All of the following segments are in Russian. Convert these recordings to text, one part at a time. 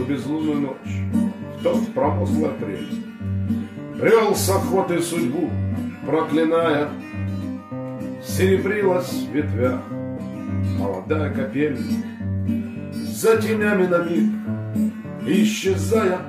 безлунную ночь, в тот промозглый апрель. Брел с охоты судьбу, проклиная, серебрилась в ветвях молодая капель. За тенями на миг исчезая,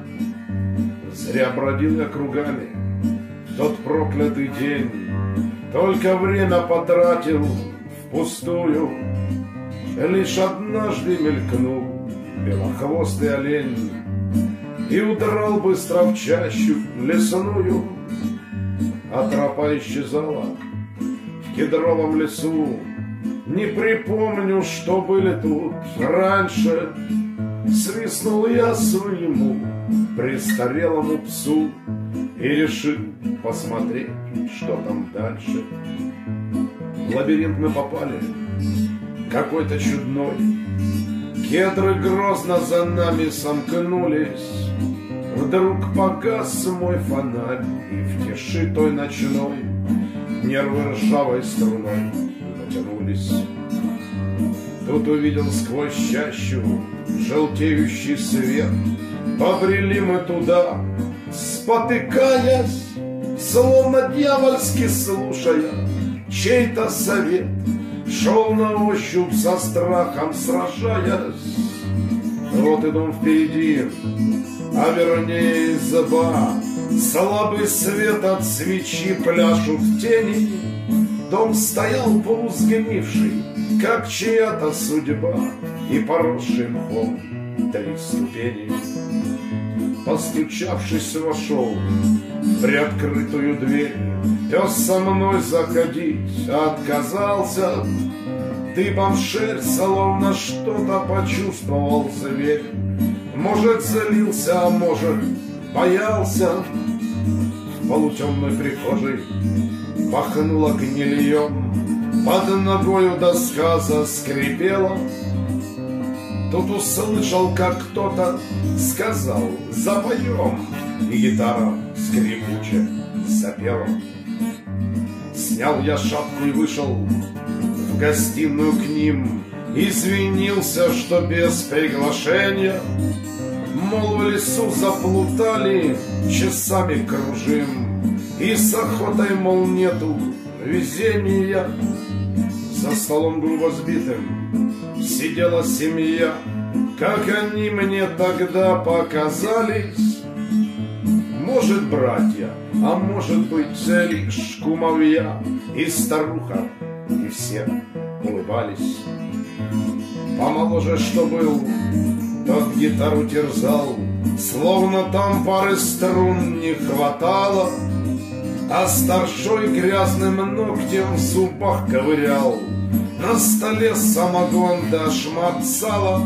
зря бродил я кругами в тот проклятый день. Только время потратил впустую, лишь однажды мелькнул белохвостый олень и удрал быстро в чащу лесную, а тропа исчезала в кедровом лесу. Не припомню, что были тут раньше. Свистнул я своему престарелому псу и решил посмотреть, что там дальше. В лабиринт мы попали, какой-то чудной. Кедры грозно за нами сомкнулись. Вдруг погас мой фонарь, и в тиши той ночной нервы ржавой струной натянулись. Тут увидел сквозь чащу желтеющий свет. Побрели мы туда, спотыкаясь, словно дьявольски слушая чей-то совет. Шел на ощупь со страхом сражаясь. Вот идем впереди, а вернее изба. Слабый свет от свечи пляшут в тени. Дом стоял полусгнивший, как чья-то судьба, и поросший мхом 3 ступени. Постучавшись, вошел в приоткрытую дверь. Пес со мной заходить отказался. Дыбом шерсть, словно что-то почувствовал зверь. Может, злился, а может, боялся. В полутемной прихожей пахнуло гнильем. Под ногою доска заскрипела. Тут услышал, как кто-то сказал: запоем. И гитара скрипуче запела. Снял я шапку и вышел в гостиную к ним. Извинился, что без приглашения. Мол, в лесу заплутали, часами кружим. И с охотой, мол, нету везения. За столом грубо сбитым сидела семья. Как они мне тогда показались. Может, братья, а может быть, лишь кумовья. И старуха, и все улыбались. Помоложе, что был, тот гитару терзал, словно там пары струн не хватало. А старшой грязным ногтем в зубах ковырял. На столе самогон да шмат сала.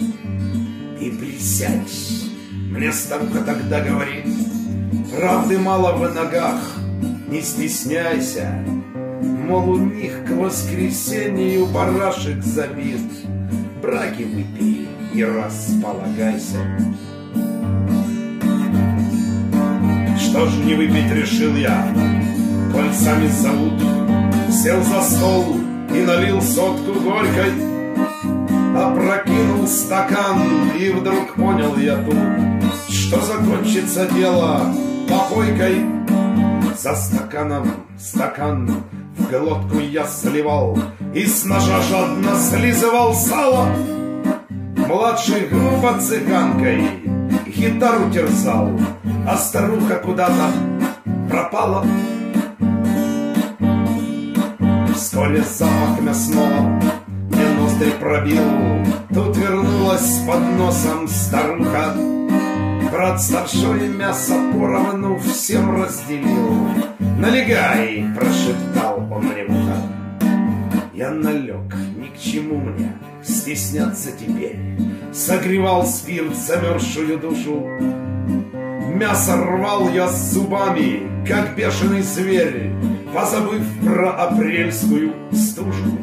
И присядь, мне старуха тогда говорит, правды мало в ногах, не стесняйся. Мол, у них к воскресенью барашек забит. Браги выпей и располагайся. Что ж не выпить, решил я, коль сами зовут. Сел за стол и налил сотку горькой. Опрокинул стакан, и вдруг понял я тут, что закончится дело попойкой. За стаканом стакан в глотку я сливал и с ножа жадно слизывал сало. Младший грубо цыганкой гитару терзал, а старуха куда-то пропала. Вскоре запах мясного мне ноздри пробил. Тут вернулась с подносом старуха. Брат старшой мясо поровну всем разделил. «Налегай!» — прошептал он мне в ухо. Я налег, ни к чему мне стесняться теперь. Согревал спирт замерзшую душу. Мясо рвал я зубами, как бешеный зверь, позабыв про апрельскую стужу.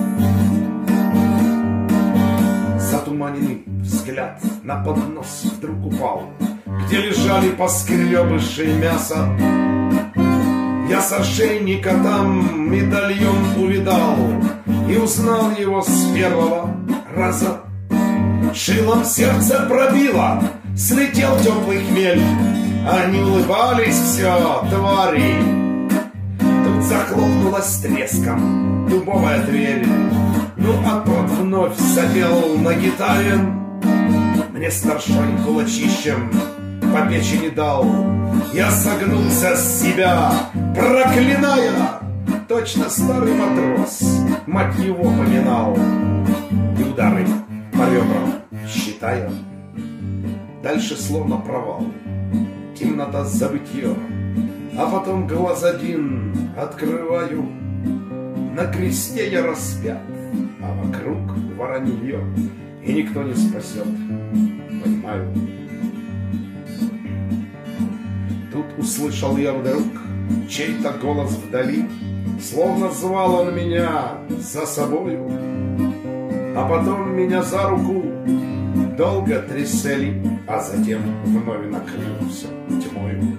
Затуманенный взгляд на поднос вдруг упал, где лежали поскребыши мяса. Я с ошейника там медальон увидал и узнал его с первого раза. Шилом сердце пробило, слетел теплый хмель. Они улыбались все, твари. Тут захлопнулась с треском дубовая дверь. Ну а тот вновь запел на гитаре. Мне старшой кулачищем по печени дал. Я согнулся с себя, проклиная. Точно старый матрос, мать его поминал. И удары по ребрам считая. Дальше словно провал, темнота забытье. А потом глаз один открываю. На кресте я распят, а вокруг воронье. И никто не спасет, понимаю. Тут услышал я вдруг чей-то голос вдали. Словно звал он меня за собою. А потом меня за руку долго трясели, а затем вновь накрылся тьмою.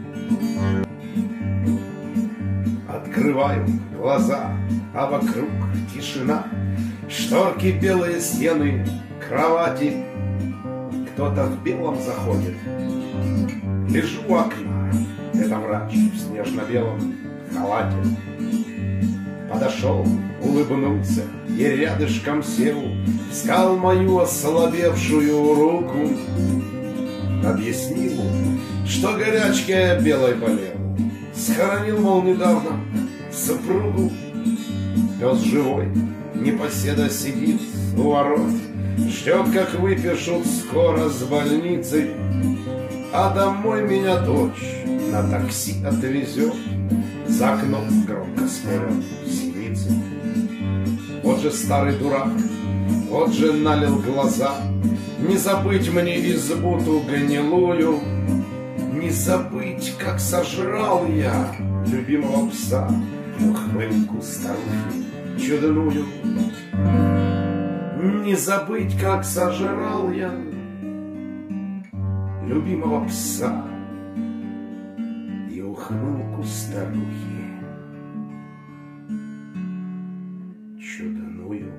Открываю глаза, а вокруг тишина. Шторки, белые стены, кровати. Кто-то в белом заходит. Лежу у окна, это врач в снежно-белом халате. Подошел, улыбнулся и рядышком сел. Взял мою ослабевшую руку. Объяснил, что горячкой белой болел. Схоронил, мол, недавно супругу. Пес живой, непоседа сидит у ворот. Ждет, как выпишут скоро с больницы. А домой меня дочь на такси отвезет. За окном громко спорят синицы. Вот же старый дурак, вот же налил глаза. Не забыть мне избу ту гнилую. Не забыть, как сожрал я любимого пса. Ухмыльку старухи чудную. Не забыть, как сожрал я любимого пса и ухмылку старухи чудную.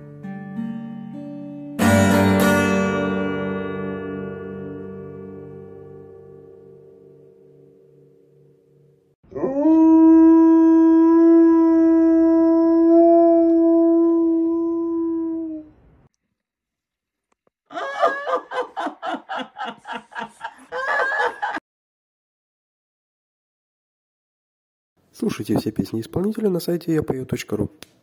Слушайте все песни исполнителя на сайте yapою.ru.